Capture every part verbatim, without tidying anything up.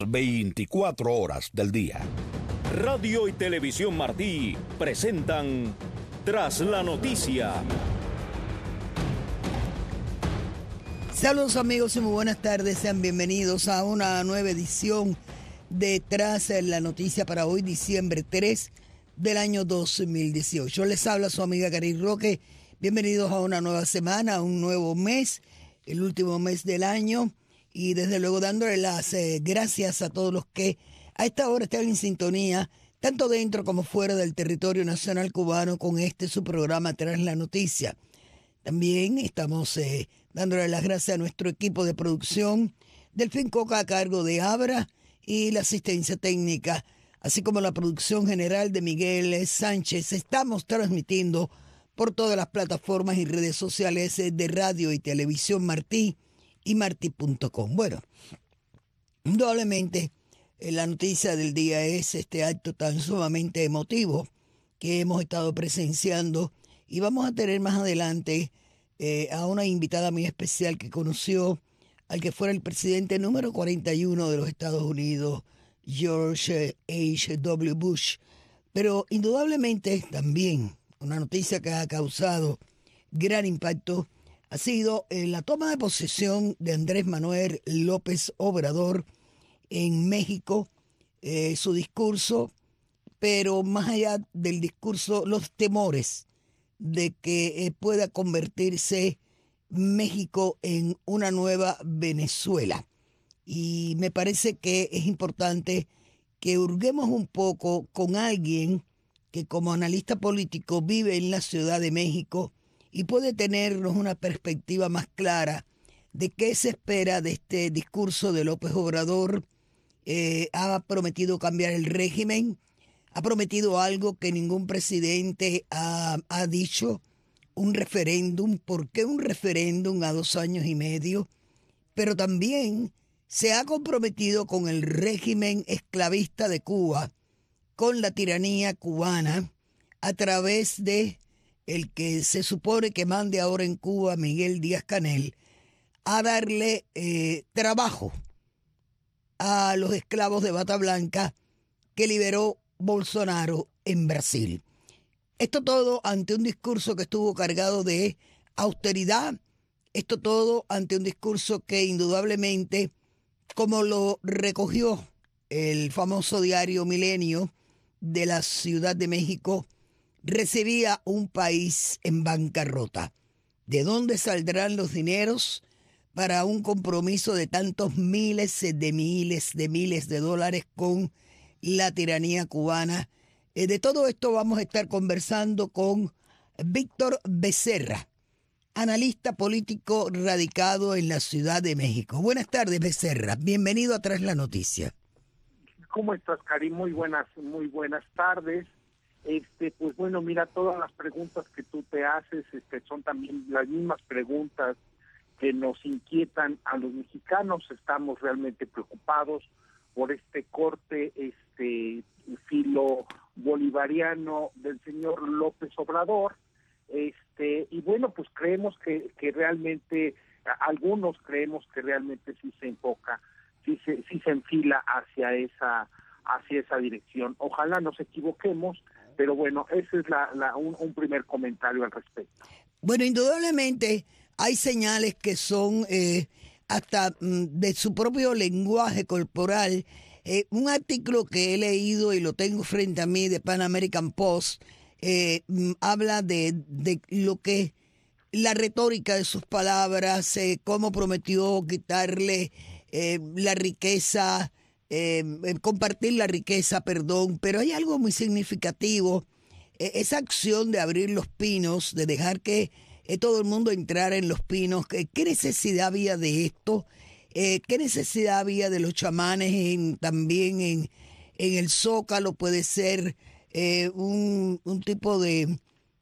veinticuatro horas del día. Radio y Televisión Martí presentan Tras la Noticia. Saludos amigos y muy buenas tardes, sean bienvenidos a una nueva edición de Tras la Noticia para hoy, diciembre tres del año dos mil dieciocho. Les habla su amiga Cari Roque, bienvenidos a una nueva semana, a un nuevo mes, el último mes del año, y desde luego dándole las eh, gracias a todos los que a esta hora están en sintonía, tanto dentro como fuera del territorio nacional cubano, con este su programa Tras la Noticia. También estamos eh, dándole las gracias a nuestro equipo de producción, Delfín Coca a cargo de Abra y la asistencia técnica, así como la producción general de Miguel Sánchez. Estamos transmitiendo por todas las plataformas y redes sociales de Radio y Televisión Martí y martí punto com. Bueno, indudablemente eh, la noticia del día es este acto tan sumamente emotivo que hemos estado presenciando, y vamos a tener más adelante eh, a una invitada muy especial que conoció al que fuera el presidente número cuarenta y uno de los Estados Unidos, George H W Bush. Pero indudablemente también una noticia que ha causado gran impacto ha sido eh, la toma de posesión de Andrés Manuel López Obrador en México, eh, su discurso, pero más allá del discurso, los temores de que eh, pueda convertirse México en una nueva Venezuela. Y me parece que es importante que hurguemos un poco con alguien que como analista político vive en la Ciudad de México y puede tenernos una perspectiva más clara de qué se espera de este discurso de López Obrador. Eh, ha prometido cambiar el régimen, ha prometido algo que ningún presidente ha, ha dicho, un referéndum. ¿Por qué un referéndum a dos años y medio? Pero también se ha comprometido con el régimen esclavista de Cuba, con la tiranía cubana, a través de el que se supone que mande ahora en Cuba, Miguel Díaz-Canel, a darle eh, trabajo a los esclavos de bata blanca que liberó Bolsonaro en Brasil. Esto todo ante un discurso que estuvo cargado de austeridad, esto todo ante un discurso que indudablemente, como lo recogió el famoso diario Milenio de la Ciudad de México, recibía un país en bancarrota. ¿De dónde saldrán los dineros para un compromiso de tantos miles de miles de miles de dólares con la tiranía cubana? Eh, de todo esto vamos a estar conversando con Víctor Becerra, analista político radicado en la Ciudad de México. Buenas tardes, Becerra. Bienvenido a Tras la Noticia. ¿Cómo estás, Karim? Muy buenas, muy buenas tardes. Este, pues bueno, mira, todas las preguntas que tú te haces este, son también las mismas preguntas que nos inquietan a los mexicanos. Estamos realmente preocupados por este corte este filo bolivariano del señor López Obrador. Este, y bueno, pues creemos que, que realmente, algunos creemos que realmente sí se enfoca, sí se, sí se enfila hacia esa, hacia esa dirección. Ojalá nos equivoquemos, pero bueno, ese es la, la un, un primer comentario al respecto. Bueno, indudablemente hay señales que son eh, hasta mm, de su propio lenguaje corporal. Eh, un artículo que he leído y lo tengo frente a mí de Pan American Post eh, mm, habla de, de lo que la retórica de sus palabras, eh, cómo prometió quitarle eh, la riqueza, eh, compartir la riqueza, perdón, pero hay algo muy significativo, eh, esa acción de abrir los pinos, de dejar que eh, todo el mundo entrara en los pinos. ¿Qué, qué necesidad había de esto? Eh, ¿Qué necesidad había de los chamanes en, también en, en el Zócalo? Puede ser eh, un, un tipo de,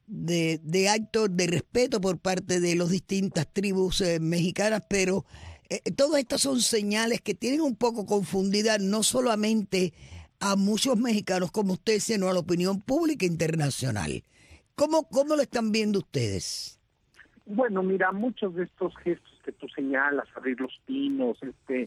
de, de acto de respeto por parte de las distintas tribus eh, mexicanas, pero eh, todas estas son señales que tienen un poco confundida no solamente a muchos mexicanos como usted, sino a la opinión pública internacional. ¿Cómo, cómo lo están viendo ustedes? Bueno, mira, muchos de estos gestos que tú señalas, abrir los pinos, este,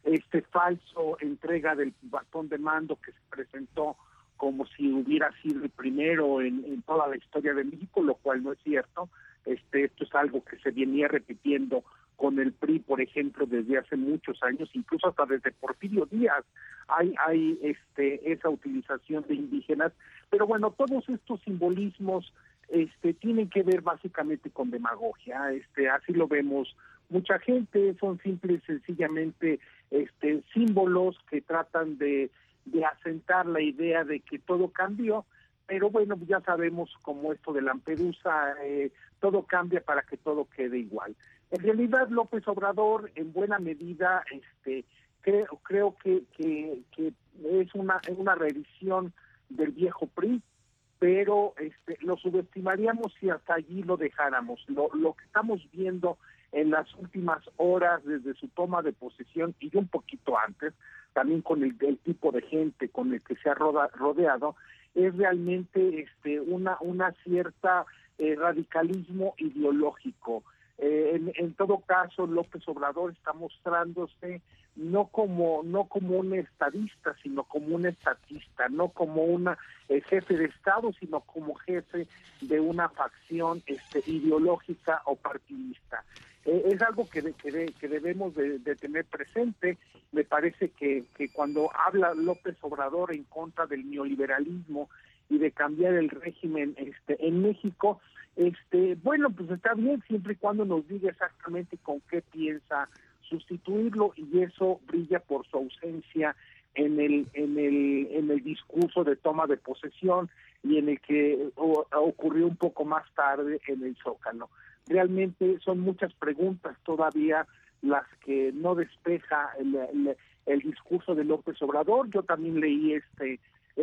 este falso entrega del bastón de mando que se presentó como si hubiera sido el primero en, en toda la historia de México, lo cual no es cierto. Este, esto es algo que se venía repitiendo con el P R I, por ejemplo, desde hace muchos años, incluso hasta desde Porfirio Díaz hay hay este esa utilización de indígenas, pero bueno, todos estos simbolismos este tienen que ver básicamente con demagogia, este así lo vemos mucha gente, son simples sencillamente este símbolos que tratan de de asentar la idea de que todo cambió, pero bueno, ya sabemos como esto de Lampedusa, eh, todo cambia para que todo quede igual. En realidad López Obrador en buena medida este creo creo que que, que es una una revisión del viejo P R I, pero este lo subestimaríamos si hasta allí lo dejáramos. Lo lo que estamos viendo en las últimas horas desde su toma de posesión y un poquito antes, también con el, el tipo de gente con el que se ha roda, rodeado, es realmente este una una cierta eh, radicalismo ideológico. Eh, en, en todo caso, López Obrador está mostrándose no como no como un estadista, sino como un estatista, no como una eh, jefe de Estado, sino como jefe de una facción este, ideológica o partidista. Eh, es algo que, de, que, de, que debemos de, de tener presente. Me parece que, que cuando habla López Obrador en contra del neoliberalismo y de cambiar el régimen este, en México, este bueno, pues está bien siempre y cuando nos diga exactamente con qué piensa sustituirlo, y eso brilla por su ausencia en el en el en el discurso de toma de posesión y en el que o, ocurrió un poco más tarde en el Zócalo. Realmente son muchas preguntas todavía las que no despeja el, el, el discurso de López Obrador. Yo también leí este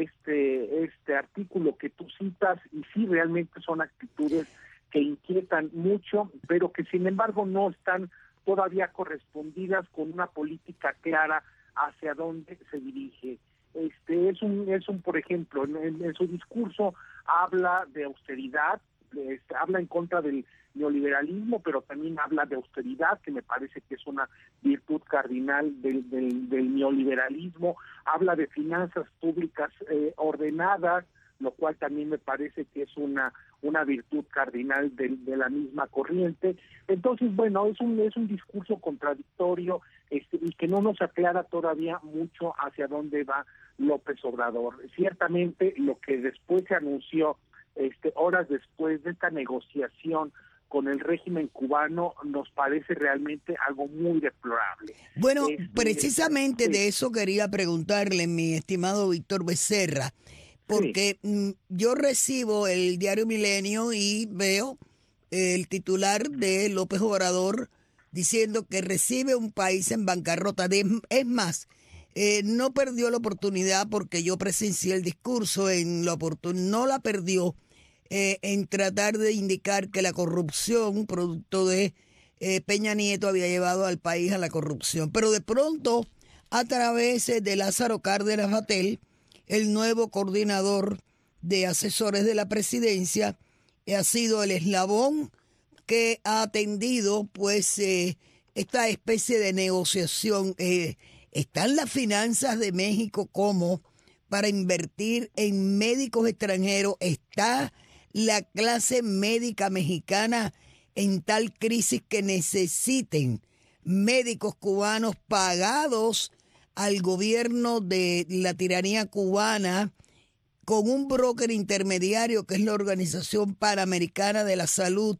este este artículo que tú citas y sí, realmente son actitudes que inquietan mucho, pero que sin embargo no están todavía correspondidas con una política clara hacia dónde se dirige. Este es un es un por ejemplo en, en, en su discurso habla de austeridad, este, habla en contra del neoliberalismo, pero también habla de austeridad, que me parece que es una virtud cardinal del, del, del neoliberalismo, habla de finanzas públicas eh, ordenadas, lo cual también me parece que es una una virtud cardinal de, de la misma corriente. Entonces, bueno, es un es un discurso contradictorio este, y que no nos aclara todavía mucho hacia dónde va López Obrador. Ciertamente, lo que después se anunció, este, horas después de esta negociación con el régimen cubano, nos parece realmente algo muy deplorable. Bueno, este, precisamente sí. de eso quería preguntarle, mi estimado Víctor Becerra, porque sí. yo recibo el diario Milenio y veo el titular de López Obrador diciendo que recibe un país en bancarrota. De, es más, eh, no perdió la oportunidad, porque yo presencié el discurso, en la oportun- no la perdió eh, en tratar de indicar que la corrupción, producto de eh, Peña Nieto, había llevado al país a la corrupción. Pero de pronto, a través de Lázaro Cárdenas Batel, el nuevo coordinador de asesores de la presidencia, ha sido el eslabón que ha atendido pues eh, esta especie de negociación. Eh, ¿Están las finanzas de México como para invertir en médicos extranjeros? ¿Está la clase médica mexicana en tal crisis que necesiten médicos cubanos pagados al gobierno de la tiranía cubana, con un broker intermediario que es la Organización Panamericana de la Salud,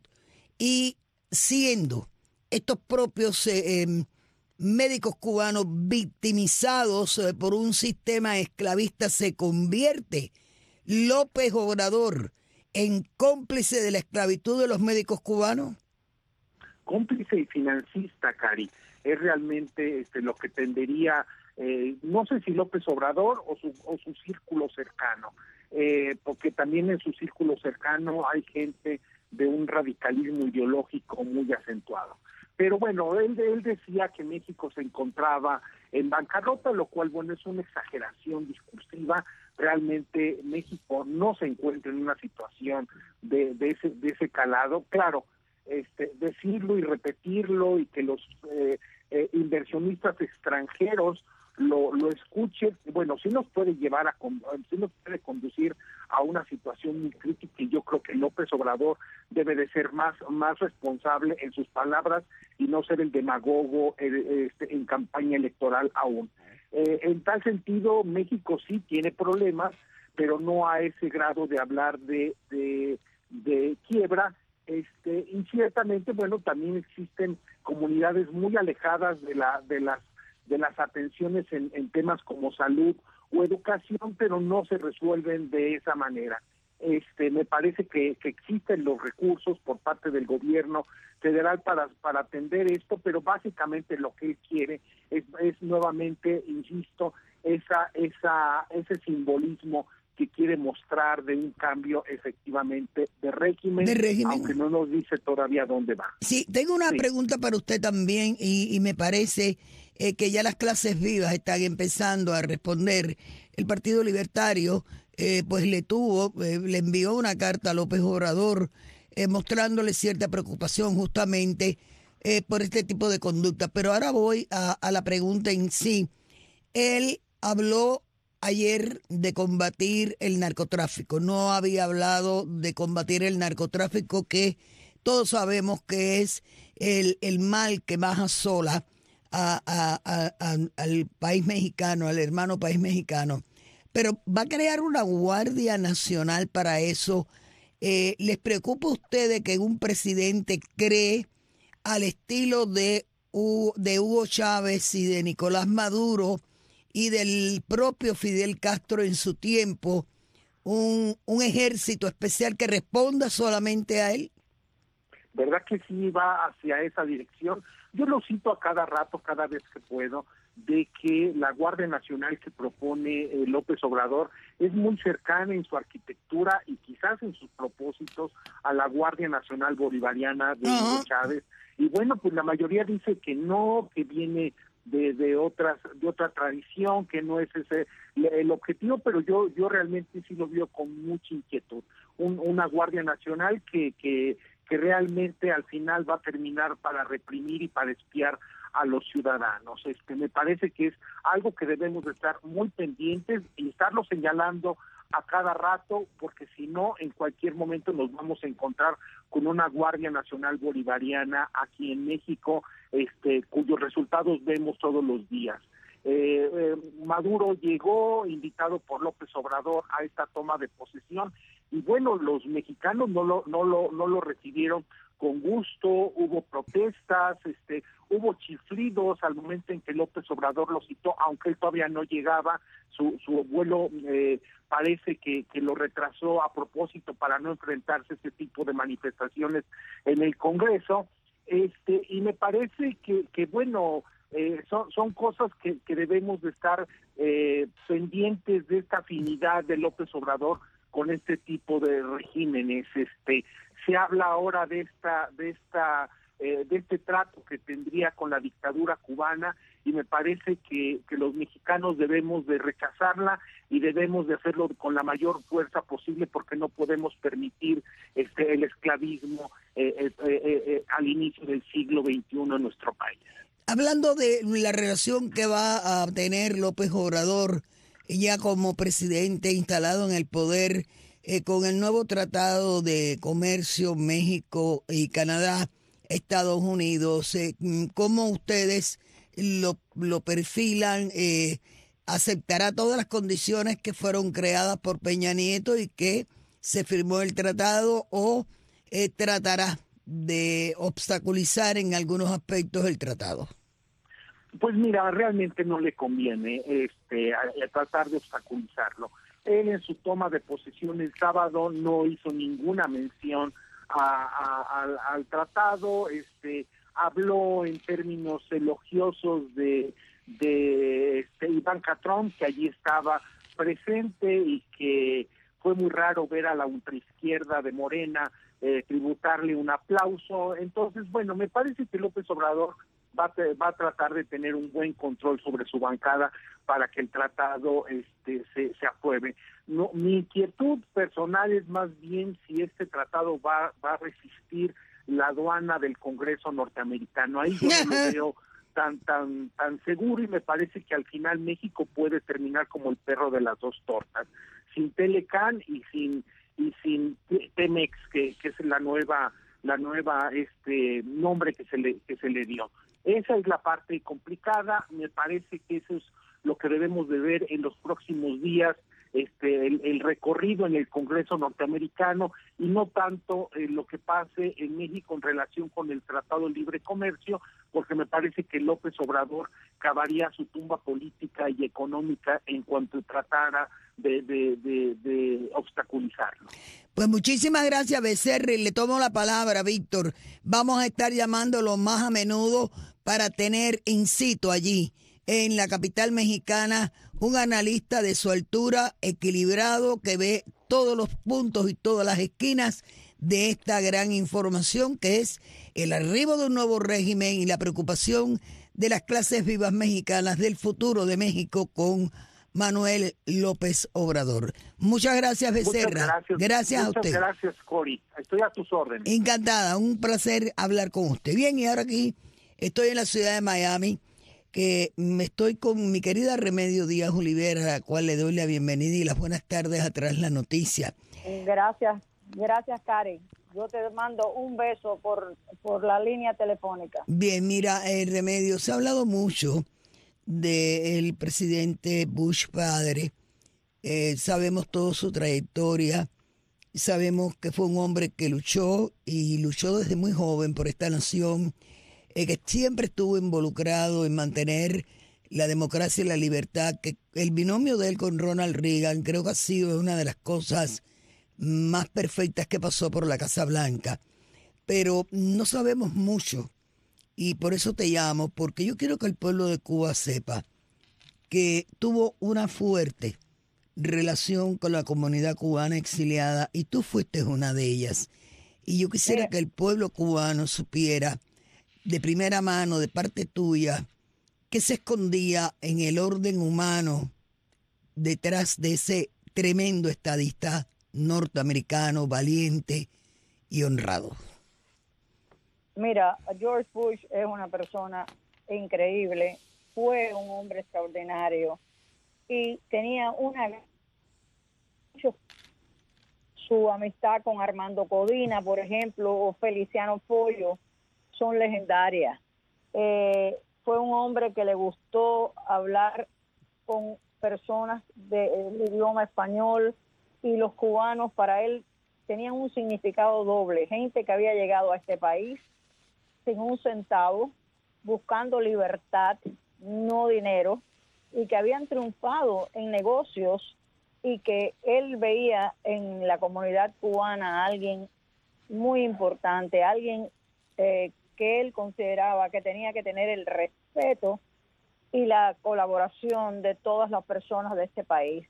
y siendo estos propios eh, eh, médicos cubanos victimizados eh, por un sistema esclavista? ¿Se convierte López Obrador en cómplice de la esclavitud de los médicos cubanos? Cómplice y financista, Cari, es realmente este, lo que tendería, eh, no sé si López Obrador o su, o su círculo cercano, eh, porque también en su círculo cercano hay gente de un radicalismo ideológico muy acentuado. Pero bueno, él, él decía que México se encontraba en bancarrota, lo cual, bueno, es una exageración discursiva. Realmente México no se encuentra en una situación de, de, ese, de ese calado. Claro, este, decirlo y repetirlo y que los eh, eh, inversionistas extranjeros lo, lo escuchen, bueno, sí nos puede llevar a, sí nos puede conducir a una situación muy crítica, y yo creo que López Obrador debe de ser más, más responsable en sus palabras y no ser el demagogo eh, este, en campaña electoral aún. Eh, en tal sentido, México sí tiene problemas, pero no a ese grado de hablar de, de, de quiebra. Este, y ciertamente, bueno, también existen comunidades muy alejadas de la de las de las atenciones en, en temas como salud o educación, pero no se resuelven de esa manera. Este, me parece que, que existen los recursos por parte del gobierno federal para para atender esto, pero básicamente lo que él quiere es, es nuevamente, insisto, esa esa ese simbolismo que quiere mostrar de un cambio efectivamente de régimen, de régimen, aunque no nos dice todavía dónde va. Sí, tengo una sí. pregunta para usted también, y, y me parece eh, que ya las clases vivas están empezando a responder. El Partido Libertario eh, pues le tuvo, eh, le envió una carta a López Obrador eh, mostrándole cierta preocupación justamente eh, por este tipo de conducta. Pero ahora voy a, a la pregunta en sí. Él habló ayer de combatir el narcotráfico. No había hablado de combatir el narcotráfico, que todos sabemos que es el, el mal que más asola a, a, a, a, al país mexicano, al hermano país mexicano. Pero va a crear una Guardia Nacional para eso. Eh, ¿Les preocupa a ustedes que un presidente cree al estilo de, U, de Hugo Chávez y de Nicolás Maduro y del propio Fidel Castro en su tiempo, un, un ejército especial que responda solamente a él? ¿Verdad que sí va hacia esa dirección? Yo lo cito a cada rato, cada vez que puedo, de que la Guardia Nacional que propone eh, López Obrador es muy cercana en su arquitectura y quizás en sus propósitos a la Guardia Nacional Bolivariana de Hugo uh-huh. Chávez. Y bueno, pues la mayoría dice que no, que viene de, de otras de otra tradición, que no es ese el objetivo, pero yo yo realmente sí lo veo con mucha inquietud. Un, una Guardia Nacional que, que que realmente al final va a terminar para reprimir y para espiar a los ciudadanos. Este, me parece que es algo que debemos de estar muy pendientes y estarlo señalando a cada rato, porque si no, en cualquier momento nos vamos a encontrar con una Guardia Nacional Bolivariana aquí en México, este, cuyos resultados vemos todos los días. Eh, eh, Maduro llegó invitado por López Obrador a esta toma de posesión y bueno, los mexicanos no lo no lo no lo recibieron con gusto, hubo protestas, este, hubo chiflidos al momento en que López Obrador lo citó, aunque él todavía no llegaba, su su vuelo eh, parece que, que lo retrasó a propósito para no enfrentarse a este tipo de manifestaciones en el Congreso, este, y me parece que, que bueno, Eh, son son cosas que, que debemos de estar eh, pendientes de esta afinidad de López Obrador con este tipo de regímenes. Este, se habla ahora de esta de esta eh, de este trato que tendría con la dictadura cubana y me parece que, que los mexicanos debemos de rechazarla y debemos de hacerlo con la mayor fuerza posible porque no podemos permitir este el esclavismo eh, eh, eh, eh, al inicio del siglo veintiuno en nuestro país. Hablando de la relación que va a tener López Obrador ya como presidente instalado en el poder eh, con el nuevo Tratado de Comercio México y Canadá, Estados Unidos, eh, ¿cómo ustedes lo, lo perfilan? Eh, ¿Aceptará todas las condiciones que fueron creadas por Peña Nieto y que se firmó el tratado o eh, tratará de obstaculizar en algunos aspectos el tratado? Pues mira, realmente no le conviene este a, a tratar de obstaculizarlo. Él en su toma de posesión el sábado no hizo ninguna mención a, a, al, al tratado, este habló en términos elogiosos de, de este, Ivanka Trump, que allí estaba presente y que fue muy raro ver a la ultraizquierda de Morena eh, tributarle un aplauso. Entonces, bueno, me parece que López Obrador Va a, va a tratar de tener un buen control sobre su bancada para que el tratado este se, se apruebe. No, mi inquietud personal es más bien si este tratado va, va a resistir la aduana del Congreso norteamericano. Ahí yo no lo veo tan tan tan seguro, y me parece que al final México puede terminar como el perro de las dos tortas, sin Telecán y sin y sin Pemex, que, que es la nueva la nueva este nombre que se le que se le dio. Esa es la parte complicada. Me parece que eso es lo que debemos de ver en los próximos días, este el, el recorrido en el Congreso norteamericano, y no tanto eh, lo que pase en México en relación con el Tratado de Libre Comercio, porque me parece que López Obrador cavaría su tumba política y económica en cuanto tratara de, de, de, de obstaculizarlo. Pues muchísimas gracias, Becerra, y le tomo la palabra, Víctor. Vamos a estar llamándolo más a menudo para tener in situ allí, en la capital mexicana, un analista de su altura, equilibrado, que ve todos los puntos y todas las esquinas de esta gran información, que es el arribo de un nuevo régimen y la preocupación de las clases vivas mexicanas del futuro de México con Manuel López Obrador. Muchas gracias, Becerra. Muchas gracias, gracias muchas a usted. Gracias, Cori. Estoy a tus órdenes. Encantada, un placer hablar con usted. Bien, y ahora aquí estoy en la ciudad de Miami, que me estoy con mi querida Remedios Díaz Olivera, a la cual le doy la bienvenida y las buenas tardes a Tras la Noticia. Gracias, gracias, Karen. Yo te mando un beso por, por la línea telefónica. Bien, mira, eh, Remedios, se ha hablado mucho del presidente Bush padre. Eh, sabemos toda su trayectoria, sabemos que fue un hombre que luchó y luchó desde muy joven por esta nación, eh, que siempre estuvo involucrado en mantener la democracia y la libertad, que el binomio de él con Ronald Reagan creo que ha sido una de las cosas más perfectas que pasó por la Casa Blanca. Pero no sabemos mucho, y por eso te llamo, porque yo quiero que el pueblo de Cuba sepa que tuvo una fuerte relación con la comunidad cubana exiliada, y tú fuiste una de ellas. Y yo quisiera que el pueblo cubano supiera de primera mano, de parte tuya, qué se escondía en el orden humano detrás de ese tremendo estadista norteamericano, valiente y honrado. Mira, George Bush es una persona increíble, fue un hombre extraordinario y tenía una su amistad con Armando Codina, por ejemplo, o Feliciano Pollo, son legendarias. Eh, fue un hombre que le gustó hablar con personas del idioma español, y los cubanos para él tenían un significado doble. Gente que había llegado a este país sin un centavo, buscando libertad, no dinero, y que habían triunfado en negocios, y que él veía en la comunidad cubana a alguien muy importante, alguien eh, que él consideraba que tenía que tener el respeto y la colaboración de todas las personas de este país.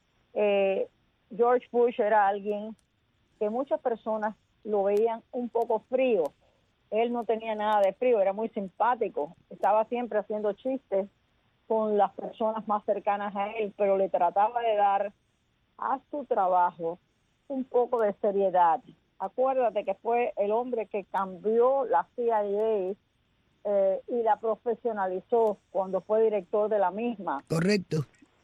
Eh, George Bush era alguien que muchas personas lo veían un poco frío. Él no tenía nada de frío, era muy simpático, estaba siempre haciendo chistes con las personas más cercanas a él, pero le trataba de dar a su trabajo un poco de seriedad. Acuérdate que fue el hombre que cambió la C I A eh, y la profesionalizó cuando fue director de la misma. Correcto.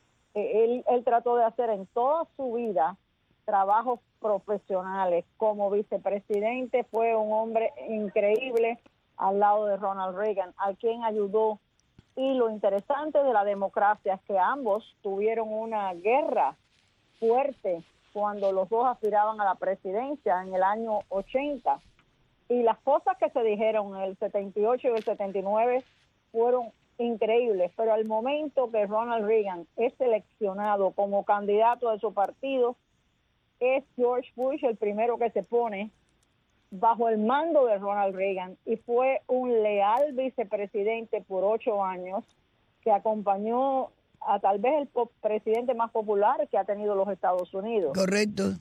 Él, él trató de hacer en toda su vida trabajos profesionales. Como vicepresidente fue un hombre increíble al lado de Ronald Reagan, a quien ayudó. Y lo interesante de la democracia es que ambos tuvieron una guerra fuerte cuando los dos aspiraban a la presidencia en el año ochenta. Y las cosas que se dijeron en el setenta y ocho y el setenta y nueve fueron increíbles, pero al momento que Ronald Reagan es seleccionado como candidato de su partido, es George Bush el primero que se pone bajo el mando de Ronald Reagan, y fue un leal vicepresidente por ocho años que acompañó a tal vez el presidente más popular que ha tenido los Estados Unidos. Correcto.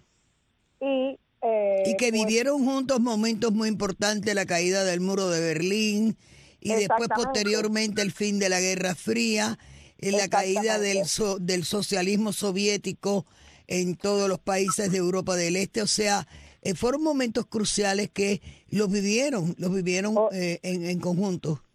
Y, eh, y que pues, vivieron juntos momentos muy importantes, la caída del muro de Berlín, y después posteriormente el fin de la Guerra Fría, en la caída del, so, del socialismo soviético en todos los países de Europa del Este. O sea, eh, fueron momentos cruciales que los vivieron, los vivieron oh, eh, en, en conjunto.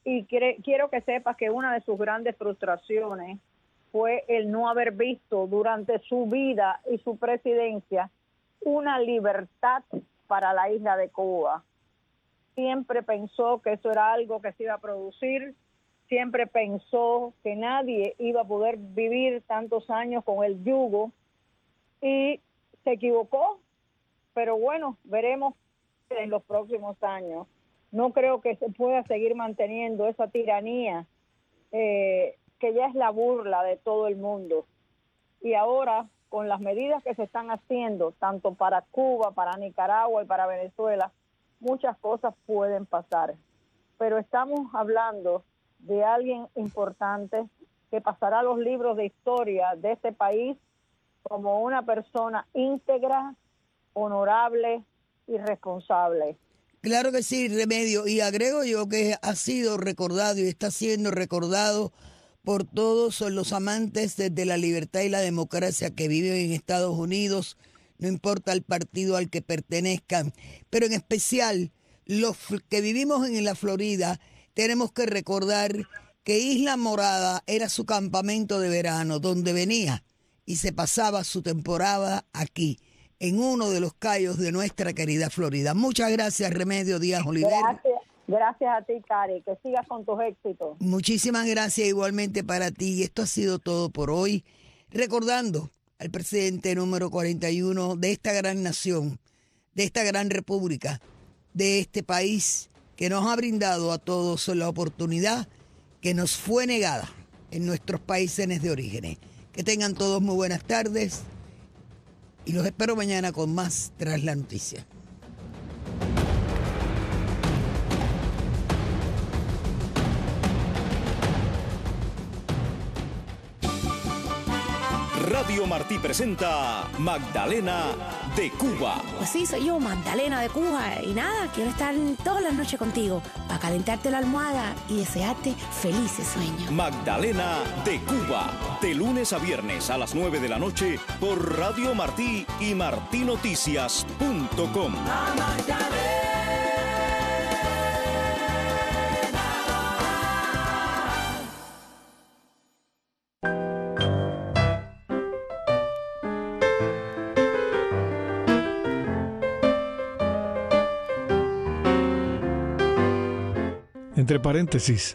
y quiere, quiero que sepas que una de sus grandes frustraciones fue el no haber visto durante su vida y su presidencia una libertad para la isla de Cuba. Siempre pensó que eso era algo que se iba a producir, siempre pensó que nadie iba a poder vivir tantos años con el yugo y se equivocó, pero bueno, veremos en los próximos años. No creo que se pueda seguir manteniendo esa tiranía eh, que ya es la burla de todo el mundo. Y ahora, con las medidas que se están haciendo, tanto para Cuba, para Nicaragua y para Venezuela, muchas cosas pueden pasar. Pero estamos hablando de alguien importante que pasará a los libros de historia de este país como una persona íntegra, honorable y responsable. Claro que sí, Remedio. Y agrego yo que ha sido recordado y está siendo recordado por todos los amantes de la libertad y la democracia que viven en Estados Unidos, no importa el partido al que pertenezcan, pero en especial los que vivimos en la Florida, tenemos que recordar que Isla Morada era su campamento de verano, donde venía y se pasaba su temporada aquí, en uno de los cayos de nuestra querida Florida. Muchas gracias, Remedio Díaz Oliver. Gracias. Gracias a ti, Cari, que sigas con tus éxitos. Muchísimas gracias igualmente para ti. Y esto ha sido todo por hoy. Recordando al presidente número cuarenta y uno de esta gran nación, de esta gran república, de este país que nos ha brindado a todos la oportunidad que nos fue negada en nuestros países de origen. Que tengan todos muy buenas tardes y los espero mañana con más Tras la Noticia. Radio Martí presenta Magdalena de Cuba. Pues sí, soy yo, Magdalena de Cuba. Y nada, quiero estar todas las noches contigo para calentarte la almohada y desearte felices sueños. Magdalena de Cuba, de lunes a viernes a las nueve de la noche por Radio Martí y martí noticias punto com. Entre paréntesis,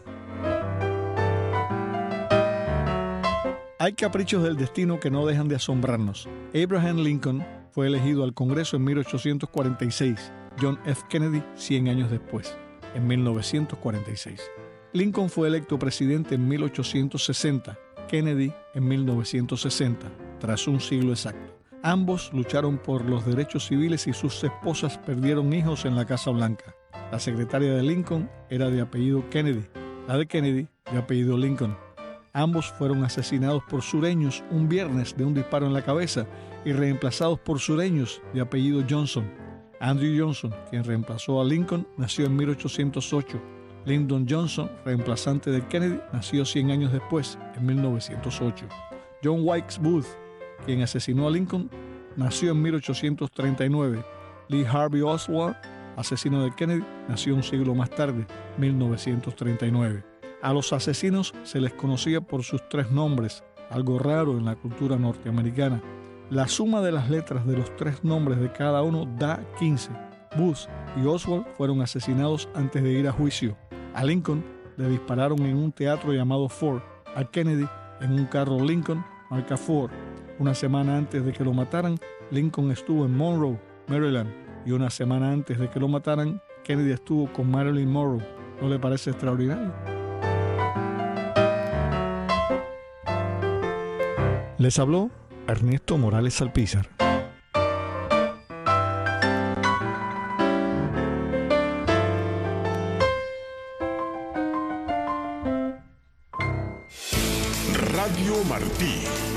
hay caprichos del destino que no dejan de asombrarnos. Abraham Lincoln fue elegido al Congreso en mil ochocientos cuarenta y seis, John F. Kennedy cien años después, en mil novecientos cuarenta y seis. Lincoln fue electo presidente en mil ochocientos sesenta, Kennedy en mil novecientos sesenta, tras un siglo exacto. Ambos lucharon por los derechos civiles y sus esposas perdieron hijos en la Casa Blanca. La secretaria de Lincoln era de apellido Kennedy, la de Kennedy de apellido Lincoln. Ambos fueron asesinados por sureños un viernes de un disparo en la cabeza y reemplazados por sureños de apellido Johnson. Andrew Johnson, quien reemplazó a Lincoln, nació en mil ochocientos ocho. Lyndon Johnson, reemplazante de Kennedy, nació cien años después, en mil novecientos ocho. John Wilkes Booth, quien asesinó a Lincoln, nació en mil ochocientos treinta y nueve. Lee Harvey Oswald, asesino de Kennedy, nació un siglo más tarde, mil novecientos treinta y nueve. A los asesinos se les conocía por sus tres nombres, algo raro en la cultura norteamericana. La suma de las letras de los tres nombres de cada uno da quince. Booth y Oswald fueron asesinados antes de ir a juicio. A Lincoln le dispararon en un teatro llamado Ford. A Kennedy en un carro Lincoln marca Ford. Una semana antes de que lo mataran, Lincoln estuvo en Monroe, Maryland. Y una semana antes de que lo mataran, Kennedy estuvo con Marilyn Monroe. ¿No le parece extraordinario? Les habló Ernesto Morales Alpizar. Radio Martí.